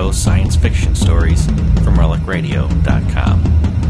ghost science fiction stories from RelicRadio.com.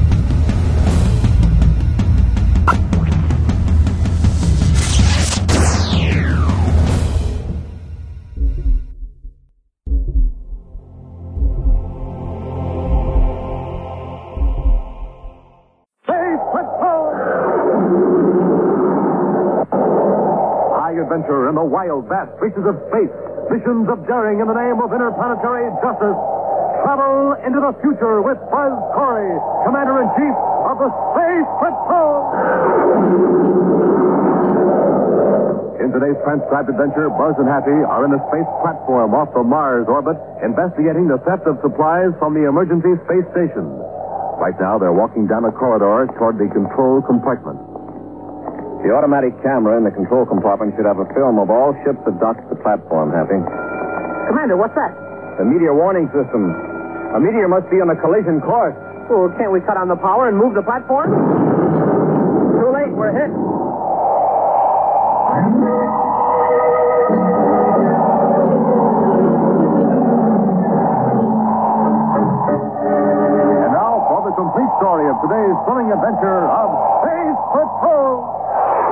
Adventure in the wild, vast reaches of space. Missions of daring in the name of interplanetary justice. Travel into the future with Buzz Corey, Commander-in-Chief of the Space Patrol. In today's transcribed adventure, Buzz and Happy are in a space platform off the Mars orbit, investigating the theft of supplies from the emergency space station. Right now, they're walking down a corridor toward the control compartment. The automatic camera in the control compartment should have a film of all ships that dock at the platform, Happy. Commander, what's that? The meteor warning system. A meteor must be on a collision course. Well, can't we cut on the power and move the platform? Too late, we're hit. And now for the complete story of today's thrilling adventure of Space Patrol.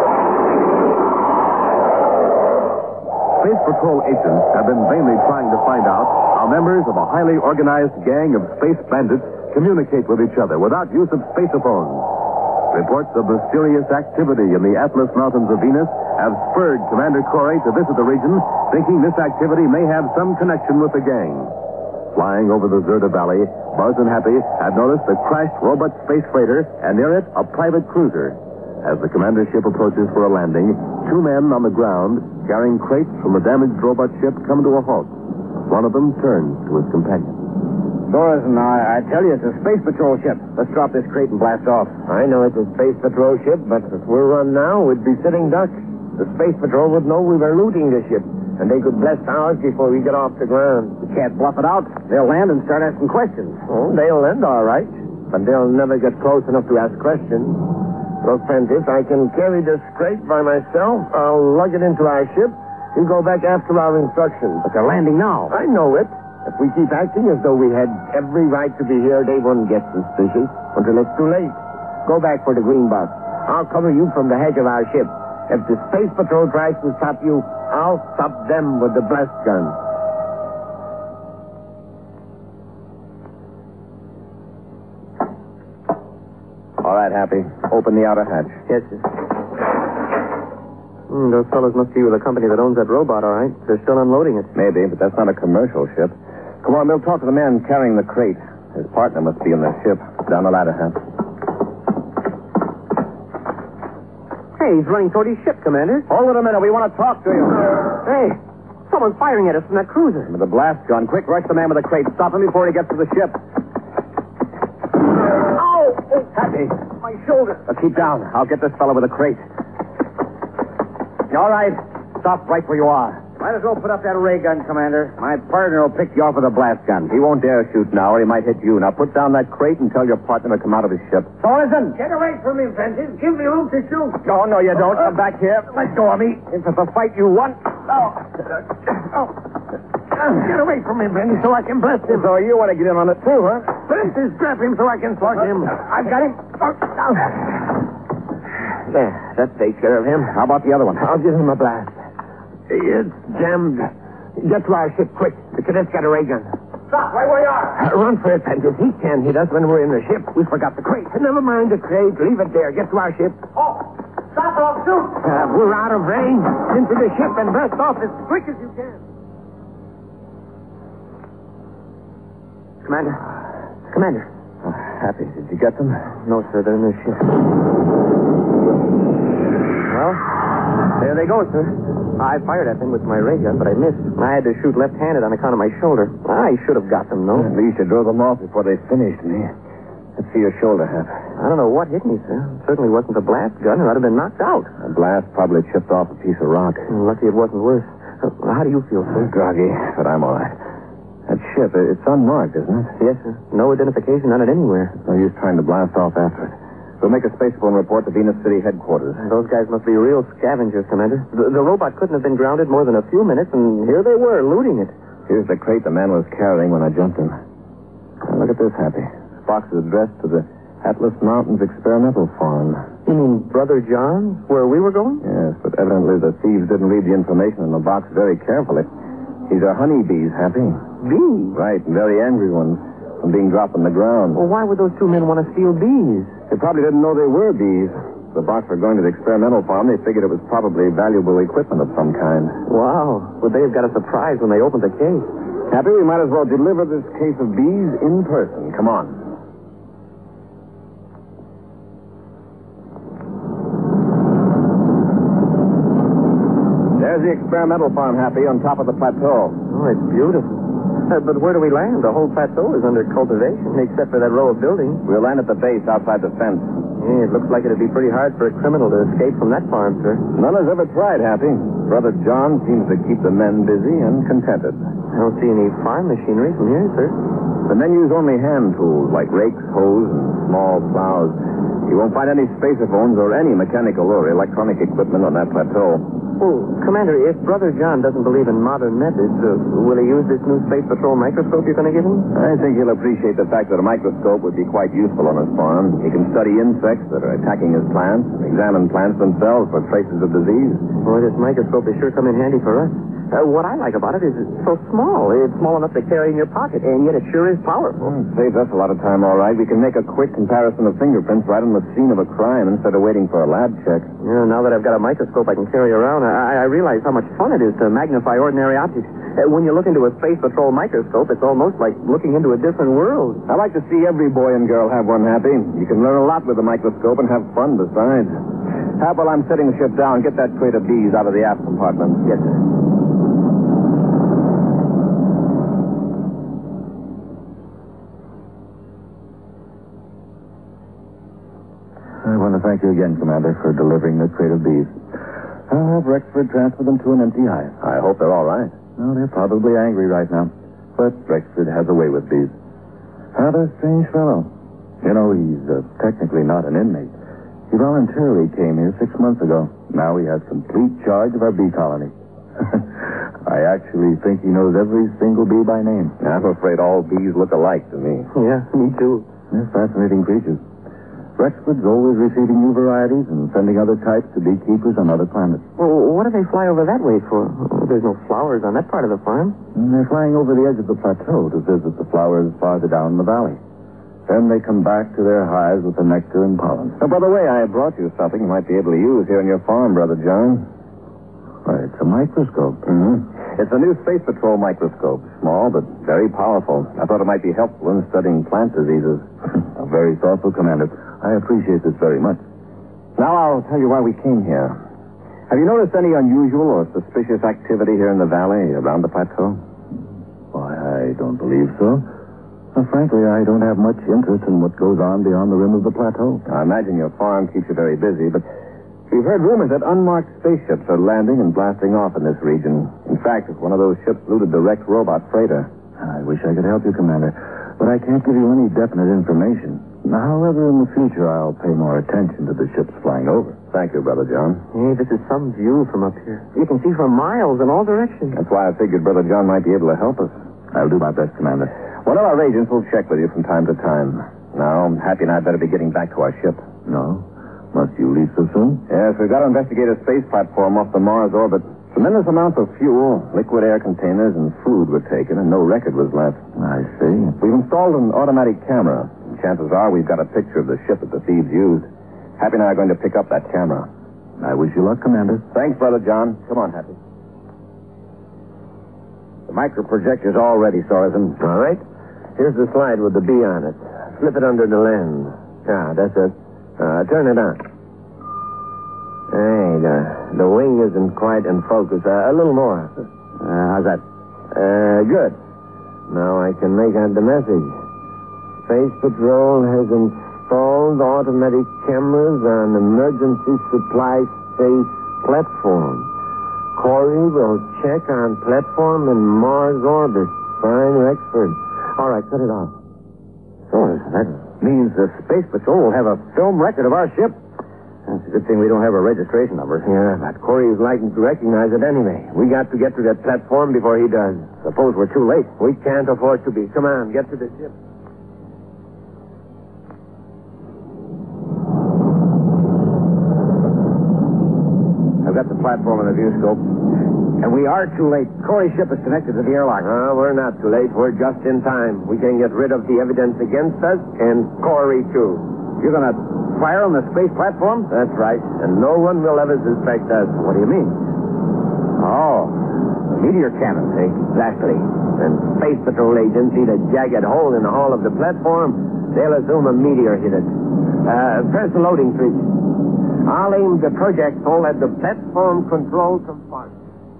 Space Patrol agents have been vainly trying to find out how members of a highly organized gang of space bandits communicate with each other without use of spacephones. Reports of mysterious activity in the Atlas Mountains of Venus have spurred Commander Corey to visit the region, thinking this activity may have some connection with the gang. Flying over the Zerda Valley, Buzz and Happy had noticed a crashed robot space freighter and near it a private cruiser. As the commander's ship approaches for a landing, two men on the ground carrying crates from the damaged robot ship come to a halt. One of them turns to his companion. Doris and I tell you, it's a Space Patrol ship. Let's drop this crate and blast off. I know it's a Space Patrol ship, but if we're run now, we'd be sitting ducks. The Space Patrol would know we were looting the ship, and they could blast ours before we get off the ground. We can't bluff it out. They'll land and start asking questions. Oh, they'll land all right, but they'll never get close enough to ask questions. Look, Prentice, I can carry this crate by myself. I'll lug it into our ship and go back after our instructions. But they're landing now. I know it. If we keep acting as though we had every right to be here, they won't get suspicious until it's too late. Go back for the green box. I'll cover you from the hedge of our ship. If the Space Patrol tries to stop you, I'll stop them with the blast gun. All right, Happy. Open the outer hatch. Yes, sir. Those fellows must be with the company that owns that robot, all right. They're still unloading it. Maybe, but that's not a commercial ship. Come on, we'll talk to the man carrying the crate. His partner must be in the ship. Down the ladder, Hap. Hey, he's running toward his ship, Commander. Hold it a minute. We want to talk to you. Hey, someone's firing at us from that cruiser. With a blast gun. Quick, rush the man with the crate. Stop him before he gets to the ship. Oh, Happy. my shoulder. Keep down. I'll get this fellow with the crate. All right. Stop right where you are. Might as well put up that ray gun, Commander. My partner will pick you off with a blast gun. He won't dare shoot now, or he might hit you. Now put down that crate and tell your partner to come out of his ship. Sorensen! Get away from me, Prentice. Give me room to shoot. No, you don't. Come back here. Let go of me. This is the fight you won. Get away from me, Prentice, so I can blast him. So you want to get in on it, too, huh? Prentice, grab him so I can slug him. I've got him. There, that takes care of him. How about the other one? I'll give him a blast. It's jammed. Get to our ship, quick. The cadet's got a ray gun. Stop right where you are. Run for it, Prentice. He can't hit us when we're in the ship. We forgot the crate. Never mind the crate. Leave it there. Get to our ship. Oh, stop or I'll shoot. We're out of range. Into the ship and blast off as quick as you can. Commander. Happy. Did you get them? No, sir. They're in the ship. Well, there they go, sir. I fired at them with my ray gun, but I missed. I had to shoot left-handed on account of my shoulder. I should have got them, though. At least you drove them off before they finished me. Let's see your shoulder, Hap. I don't know what hit me, sir. It certainly wasn't the blast gun, or I'd have been knocked out. The blast probably chipped off a piece of rock. Lucky it wasn't worse. How do you feel, sir? Groggy, but I'm all right. That ship, it's unmarked, isn't it? Yes, sir. No identification on it anywhere. No use trying to blast off after it. We'll make a spacephone report to Venus City headquarters. Those guys must be real scavengers, Commander. The robot couldn't have been grounded more than a few minutes, and here they were, looting it. Here's the crate the man was carrying when I jumped him. Now, look at this, Happy. This box is addressed to the Atlas Mountains Experimental Farm. You mean Brother John's, where we were going? Yes, but evidently the thieves didn't read the information in the box very carefully. These are honeybees, Happy. Bees? Right, very angry ones from being dropped on the ground. Well, why would those two men want to steal bees? They probably didn't know they were bees. The box were going to the experimental farm. They figured it was probably valuable equipment of some kind. Wow. Would they have got a surprise when they opened the case? Happy, we might as well deliver this case of bees in person. Come on. There's the experimental farm, Happy, on top of the plateau. Oh, it's beautiful. But where do we land? The whole plateau is under cultivation, except for that row of buildings. We'll land at the base outside the fence. Yeah, it looks like it'd be pretty hard for a criminal to escape from that farm, sir. None has ever tried, Happy. Brother John seems to keep the men busy and contented. I don't see any farm machinery from here, sir. The men use only hand tools like rakes, hoes, and small plows. You won't find any spacephones or any mechanical or electronic equipment on that plateau. Oh, Commander, if Brother John doesn't believe in modern methods, will he use this new Space Patrol microscope you're going to give him? I think he'll appreciate the fact that a microscope would be quite useful on his farm. He can study insects that are attacking his plants, and examine plants themselves for traces of disease. Boy, this microscope has sure come in handy for us. What I like about it is it's so small. It's small enough to carry in your pocket, and yet it sure is powerful. It saves us a lot of time, all right. We can make a quick comparison of fingerprints right on the scene of a crime instead of waiting for a lab check. Yeah, now that I've got a microscope I can carry around, I realize how much fun it is to magnify ordinary objects. When you look into a Space Patrol microscope, it's almost like looking into a different world. I like to see every boy and girl have one, Happy. You can learn a lot with a microscope and have fun besides. Hap, while I'm setting the ship down, get that crate of bees out of the aft compartment. Yes, sir. I want to thank you again, Commander, for delivering the crate of bees. I'll have Rexford transfer them to an empty hive. I hope they're all right. No, they're probably angry right now. But Rexford has a way with bees. Rather strange fellow. You know, he's technically not an inmate. He voluntarily came here 6 months ago. Now he has complete charge of our bee colony. I actually think he knows every single bee by name. I'm afraid all bees look alike to me. Yeah, me too. They're fascinating creatures. Rexford's always receiving new varieties and sending other types to beekeepers on other planets. Well, what do they fly over that way for? There's no flowers on that part of the farm. And they're flying over the edge of the plateau to visit the flowers farther down in the valley. Then they come back to their hives with the nectar and pollen. Oh, by the way, I brought you something you might be able to use here on your farm, Brother John. Why, it's a microscope. Mm-hmm. It's a new Space Patrol microscope. Small, but very powerful. I thought it might be helpful in studying plant diseases. Very thoughtful, Commander. I appreciate this very much. Now I'll tell you why we came here. Have you noticed any unusual or suspicious activity here in the valley around the plateau? Why, I don't believe so. Frankly, I don't have much interest in what goes on beyond the rim of the plateau. I imagine your farm keeps you very busy, but we've heard rumors that unmarked spaceships are landing and blasting off in this region. In fact, one of those ships flew a direct robot freighter. I wish I could help you, Commander, but I can't give you any definite information. However, in the future, I'll pay more attention to the ships flying over. Thank you, Brother John. Hey, this is some view from up here. You can see for miles in all directions. That's why I figured Brother John might be able to help us. I'll do my best, Commander. One of our agents will check with you from time to time. Now, Happy and I better be getting back to our ship. No? Must you leave so soon? Yes, we've got to investigate a space platform off the Mars orbit. Tremendous amounts of fuel, liquid air containers, and food were taken, and no record was left. I see. We've installed an automatic camera. Chances are we've got a picture of the ship that the thieves used. Happy and I are going to pick up that camera. I wish you luck, Commander. Thanks, Brother John. Come on, Happy. The microprojector's all ready, Sorensen. All right. Here's the slide with the bee on it. Slip it under the lens. Yeah, that's it. Turn it on. Hey, the wing isn't quite in focus. A little more. How's that? Good. Now I can make out the message. Space Patrol has installed automatic cameras on emergency supply space platform. Corey will check on platform in Mars orbit. Sign Rexford. All right, cut it off. So, that means the Space Patrol will have a film record of our ship. It's a good thing we don't have a registration number. Yeah, but Corey's likely to recognize it anyway. We got to get to that platform before he does. Suppose we're too late. We can't afford to be. Come on, get to the ship. I've got the platform on the view scope. And we are too late. Corey's ship is connected to the airlock. No, we're not too late. We're just in time. We can get rid of the evidence against us and Corey, too. You're going to fire on the space platform? That's right. And no one will ever suspect us. What do you mean? Oh, the meteor cannon, eh? Exactly. And Space Patrol agents see the jagged hole in the hull of the platform, they'll assume a meteor hit it. Press the loading switch. I'll aim the projectile at the platform control compartment.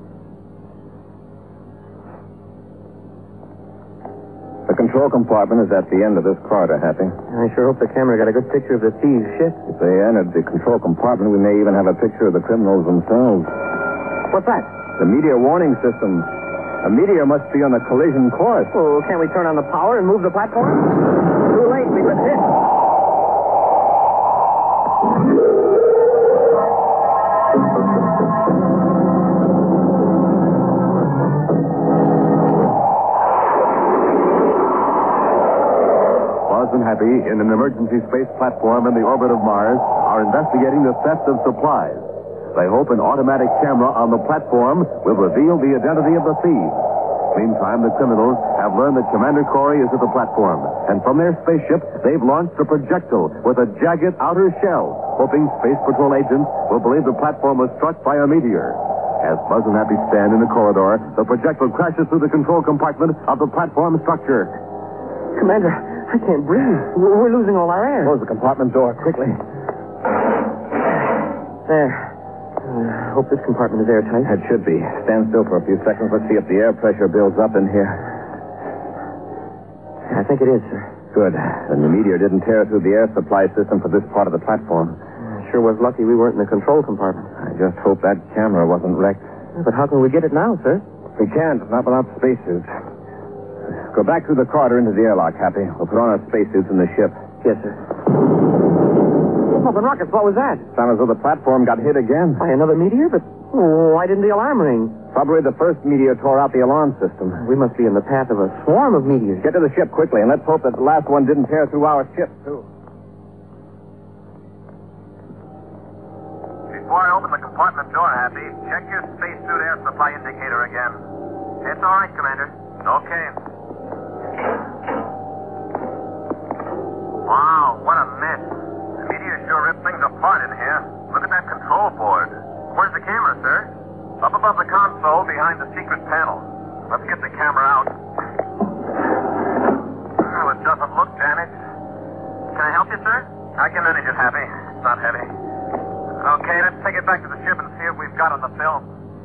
The control compartment is at the end of this corridor, Happy. I sure hope the camera got a good picture of the thieves' ship. If they entered the control compartment, we may even have a picture of the criminals themselves. What's that? The meteor warning system. A meteor must be on the collision course. Oh, can't we turn on the power and move the platform? Too late. We've been hit. Buzz and Happy, in an emergency space platform in the orbit of Mars, are investigating the theft of supplies. They hope an automatic camera on the platform will reveal the identity of the thieves. Meantime, the criminals have learned that Commander Corey is at the platform, and from their spaceship, they've launched a projectile with a jagged outer shell, hoping Space Patrol agents will believe the platform was struck by a meteor. As Buzz and Happy stand in the corridor, the projectile crashes through the control compartment of the platform structure. Commander, I can't breathe. We're losing all our air. Close the compartment door quickly. There. Hope this compartment is airtight. It should be. Stand still for a few seconds. Let's see if the air pressure builds up in here. I think it is, sir. Good. Then the meteor didn't tear through the air supply system for this part of the platform. Sure was lucky we weren't in the control compartment. I just hope that camera wasn't wrecked. But how can we get it now, sir? We can't, not without spacesuits. Go back through the corridor into the airlock, Happy. We'll put on our spacesuits in the ship. Yes, sir. Open rockets, what was that? Sounds as though the platform got hit again. By another meteor? But why didn't the alarm ring? Probably the first meteor tore out the alarm system. We must be in the path of a swarm of meteors. Get to the ship quickly, and let's hope that the last one didn't tear through our ship, too. Before I open the compartment door, Happy, check your spacesuit air supply indicator again. It's all right, Commander. Okay. Wow, what a mess. The meteor sure ripped things apart in here. Look at that control board. Where's the camera, sir? Up above the console behind the secret panel. Let's get the camera out. Oh, it doesn't look damaged. Can I help you, sir? I can manage it, Happy. It's not heavy. Okay, let's take it back to the ship and see what we've got on the film.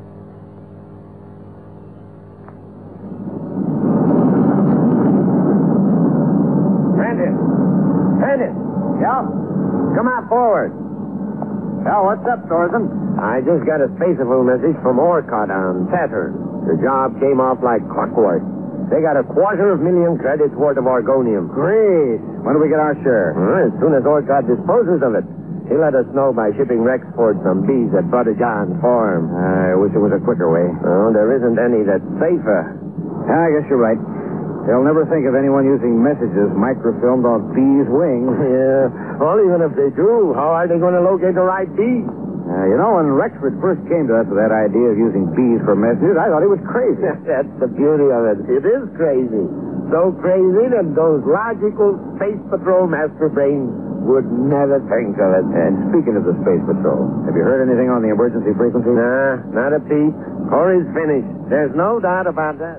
Brandon! Yeah? Come on forward. Yeah, what's up, Thorson? I just got a spaceable message from Orcott on Saturn. The job came off like clockwork. They got 250,000 credits worth of argonium. Great. When do we get our share? As soon as Orcott disposes of it. He let us know by shipping Rexford some bees at Brother John's farm. I wish it was a quicker way. Oh, there isn't any that's safer. Yeah, I guess you're right. They'll never think of anyone using messages microfilmed on bees' wings. Yeah. Well, even if they do, how are they going to locate the right bee? You know, when Rexford first came to us with that idea of using bees for messages, I thought he was crazy. That's the beauty of it. It is crazy. So crazy that those logical Space Patrol master brains would never think of it. And speaking of the Space Patrol, have you heard anything on the emergency frequency? Nah, not a peep. Corey's finished. There's no doubt about that.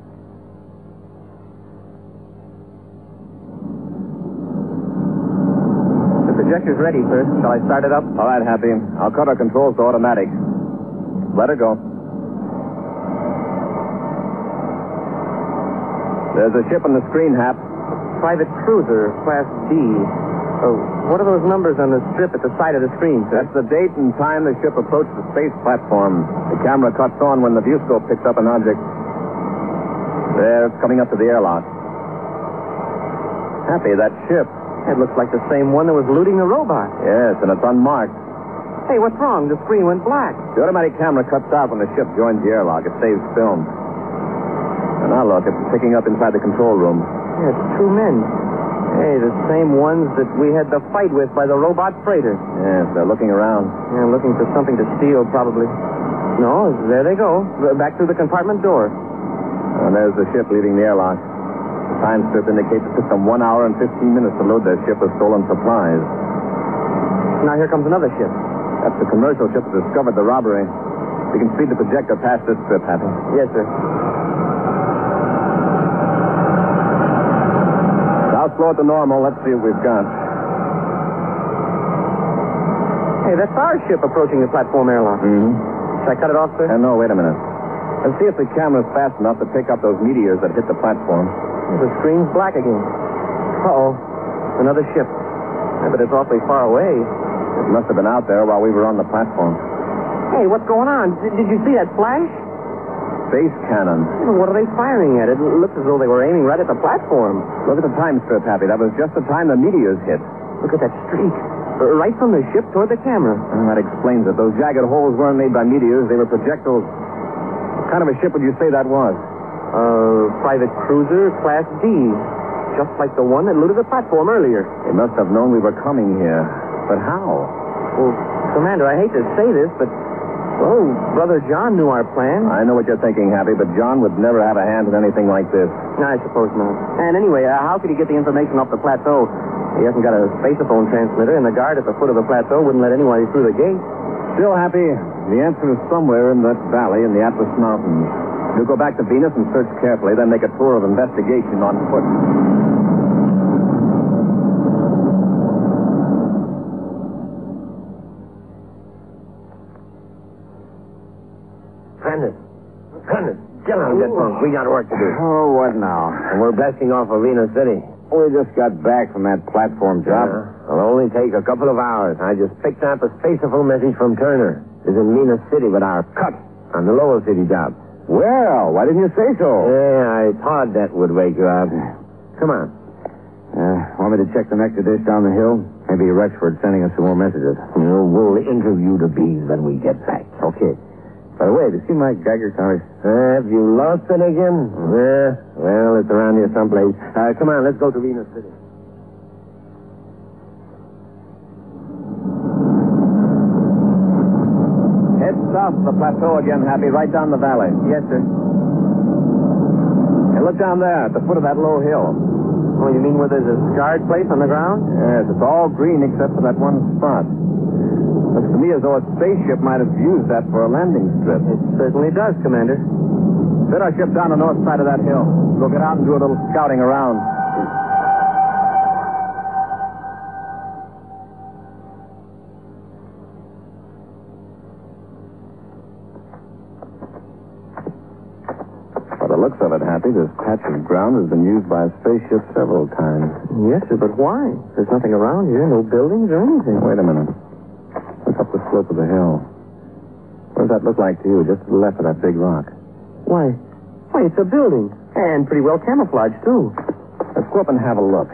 The projector's ready, sir. Shall I start it up? All right, Happy. I'll cut our controls to automatic. Let her go. There's a ship on the screen, Hap. Private cruiser, Class D. Oh, what are those numbers on the strip at the side of the screen, sir? That's the date and time the ship approached the space platform. The camera cuts on when the viewscope picks up an object. There, it's coming up to the airlock. Happy, that ship. It looks like the same one that was looting the robot. Yes, and it's unmarked. Hey, what's wrong? The screen went black. The automatic camera cuts out when the ship joins the airlock. It saves film. And now look, it's picking up inside the control room. Yeah, it's two men. Hey, the same ones that we had the fight with by the robot freighter. Yes, they're looking around. Yeah, looking for something to steal, probably. No, there they go. Back through the compartment door. And there's the ship leaving the airlock. The time strip indicates it took them 1 hour and 15 minutes to load their ship with stolen supplies. Now here comes another ship. That's the commercial ship that discovered the robbery. We can speed the projector past this strip, Happy. Yes, sir. Now slow it to normal. Let's see what we've got. Hey, that's our ship approaching the platform airlock. Mm-hmm. Should I cut it off, sir? No, wait a minute. Let's see if the camera's fast enough to pick up those meteors that hit the platform. The screen's black again. Uh-oh. Another ship. Yeah, but it's awfully far away. It must have been out there while we were on the platform. Hey, what's going on? Did you see that flash? Space cannon. What are they firing at? It looks as though they were aiming right at the platform. Look at the time strip, Happy. That was just the time the meteors hit. Look at that streak. Right from the ship toward the camera. Well, that explains it. Those jagged holes weren't made by meteors. They were projectiles. What kind of a ship would you say that was? Private cruiser, Class D. Just like the one that looted the platform earlier. They must have known we were coming here. But how? Well, Commander, I hate to say this, but... Oh, Brother John knew our plan. I know what you're thinking, Happy, but John would never have a hand in anything like this. I suppose not. And anyway, how could he get the information off the plateau? He hasn't got a spaceophone transmitter, and the guard at the foot of the plateau wouldn't let anybody through the gate. Still, Happy, the answer is somewhere in that valley in the Atlas Mountains. You go back to Venus and search carefully, then make a tour of investigation on foot. Prentice, get on, get punk. We got work to do. Oh, what now? And we're blasting off Arena City. We just got back from that platform job. It'll only take a couple of hours. I just picked up a spaceophone message from Turner. He's in Mina City with our cut on the Lowell City job. Well, why didn't you say so? Yeah, I thought that would wake you up. Come on. Want me to check the nectar dish down the hill? Maybe Rexford's sending us some more messages. We'll interview the bees when we get back. Okay. By the way, have you seen my Geiger counter? Have you lost it again? Yeah, well, it's around here someplace. Come on, let's go to Venus City. Head south of the plateau again, Happy, right down the valley. Yes, sir. And look down there at the foot of that low hill. Oh, you mean where there's a scarred place on the ground? Yes, it's all green except for that one spot. Looks to me as though a spaceship might have used that for a landing strip. It certainly does, Commander. Set our ship down the north side of that hill. We'll get out and do a little scouting around. By the looks of it, Happy, this patch of ground has been used by a spaceship several times. Yes, sir, but why? There's nothing around here, no buildings or anything. Wait a minute. Look up the slope of the hill. What does that look like to you, just to the left of that big rock? Why, it's a building. And pretty well camouflaged, too. Let's go up and have a look.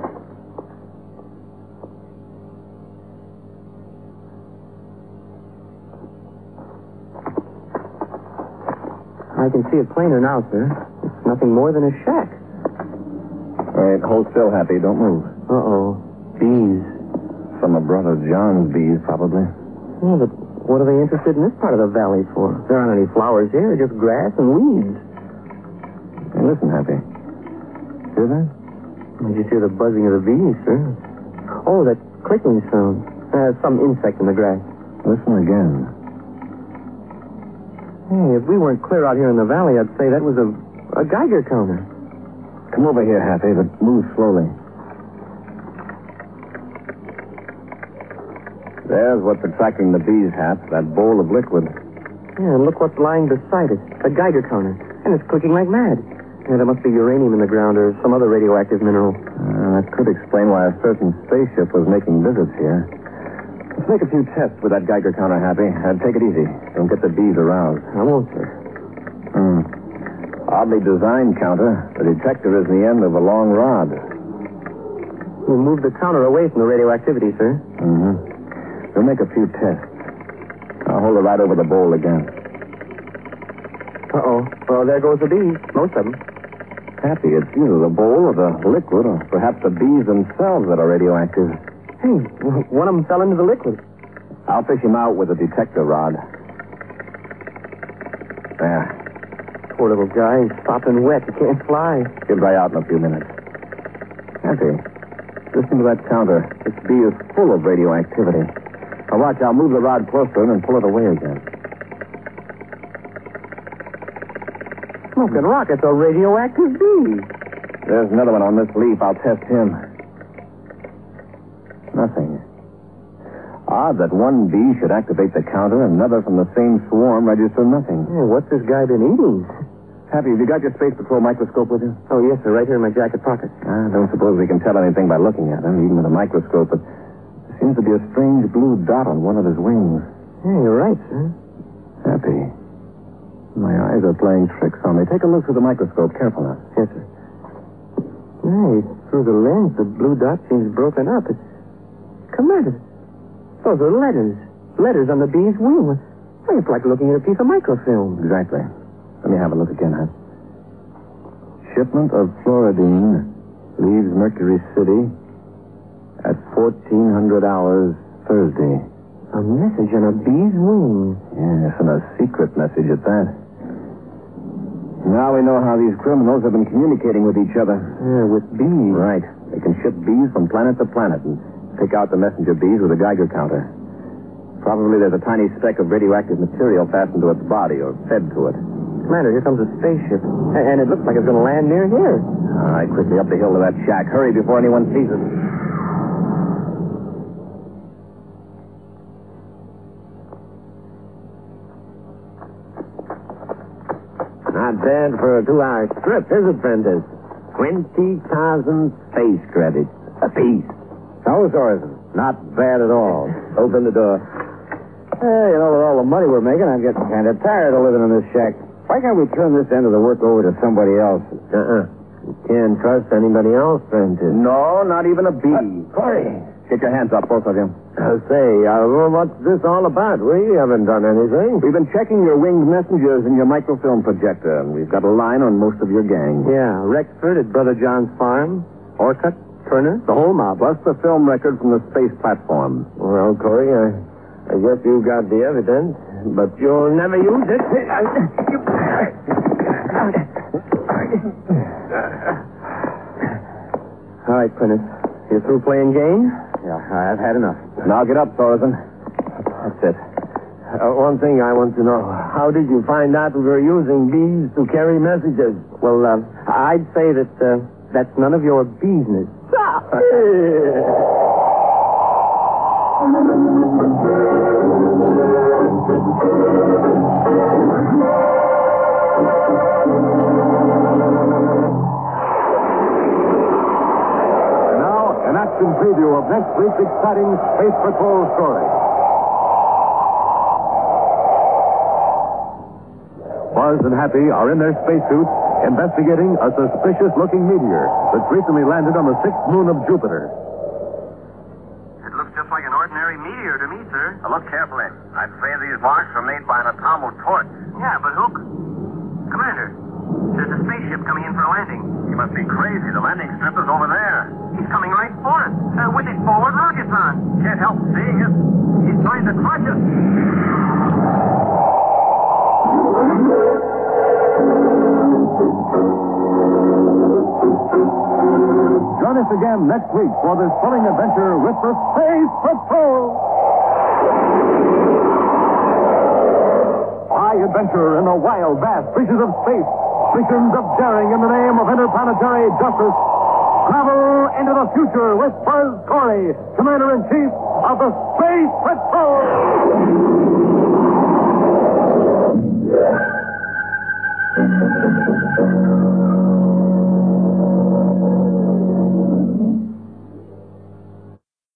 I can see it plainer now, sir. It's nothing more than a shack. All right, hold still, Happy. Don't move. Uh-oh. Bees. Some of Brother John's bees, probably. Yeah, but what are they interested in this part of the valley for? There aren't any flowers here, just grass and weeds. Hey, listen, Happy. Hear that? Did you hear the buzzing of the bees, sir? Oh, that clicking sound. Some insect in the grass. Listen again. Hey, if we weren't clear out here in the valley, I'd say that was a Geiger counter. Come over here, Happy, but move slowly. There's what's attracting the bees, Hap, that bowl of liquid. Yeah, and look what's lying beside it. A Geiger counter. And it's clicking like mad. Yeah, there must be uranium in the ground or some other radioactive mineral. That could explain why a certain spaceship was making visits here. Let's make a few tests with that Geiger counter, Happy. Take it easy. Don't get the bees aroused. I won't, sir. Oddly designed counter. The detector is in the end of a long rod. We'll move the counter away from the radioactivity, sir. Mm-hmm. We'll make a few tests. I'll hold it right over the bowl again. Uh-oh. Well, there goes the bees. Most of them. Happy, it's either the bowl or the liquid, or perhaps the bees themselves that are radioactive. Hey, one of them fell into the liquid. I'll fish him out with a detector rod. There. Poor little guy. He's sopping wet. He can't fly. He'll dry out in a few minutes. Happy, listen to that counter. This bee is full of radioactivity. Now watch, I'll move the rod closer and pull it away again. Smoking rocket's a radioactive bee. There's another one on this leaf. I'll test him. Nothing. Odd that one bee should activate the counter and another from the same swarm register nothing. Yeah, what's this guy been eating? Happy, have you got your Space Patrol microscope with you? Oh, yes, sir. Right here in my jacket pocket. I don't suppose we can tell anything by looking at him, even with a microscope, but there seems to be a strange blue dot on one of his wings. Yeah, you're right, sir. Happy. My eyes are playing tricks on me. Take a look through the microscope. Careful now. Yes, sir. Hey, through the lens, the blue dot seems broken up. Commander, those are letters. Letters on the bee's wing. Well, it's like looking at a piece of microfilm. Exactly. Let me have a look again, huh? Shipment of fluoridine leaves Mercury City at 1400 hours Thursday. A message on a bee's wing. Yes, and a secret message at that. Now we know how these criminals have been communicating with each other. Yeah, with bees. Right. They can ship bees from planet to planet and pick out the messenger bees with a Geiger counter. Probably there's a tiny speck of radioactive material fastened to its body or fed to it. Commander, here comes a spaceship. And it looks like it's going to land near here. All right, quickly up the hill to that shack. Hurry before anyone sees us. Not bad for a 2-hour trip, is it, Prentice? 20,000 space credits apiece. No, Sorensen. Not bad at all. Open the door. Hey, with all the money we're making, I'm getting kind of tired of living in this shack. Why can't we turn this end of the work over to somebody else? You can't trust anybody else, Prentice. No, not even a bee. Corey. Get your hands up, both of you. What's this all about? We haven't done anything. We've been checking your winged messengers and your microfilm projector, and we've got a line on most of your gang. Yeah, Rexford at Brother John's farm. Orcutt, Turner, the whole mob. Plus the film record from the space platform. Well, Corey, I guess you got the evidence, but you'll never use it. All right, Prentice. You through playing games? Yeah, I've had enough. Now get up, Thorson. That's it. One thing I want to know. How did you find out we were using bees to carry messages? Well, I'd say that that's none of your business. An action preview of next week's exciting Space Patrol story. Buzz and Happy are in their spacesuits investigating a suspicious-looking meteor that's recently landed on the 6th moon of Jupiter. It looks just like an ordinary meteor to me, sir. Now look carefully. I'd say these marks were made by an atomo torch. Yeah, but who... Commander, there's a spaceship coming in for a landing. You must be crazy. The landing strip is over there. He's coming right for us. With his forward rockets on. Can't help seeing it. He's trying to crush us. Join us again next week for this thrilling adventure with the Space Patrol. High adventure in the wild, vast reaches of space. Missions of daring in the name of interplanetary justice. Travel into the future with Buzz Corey, Commander-in-Chief of the Space Patrol.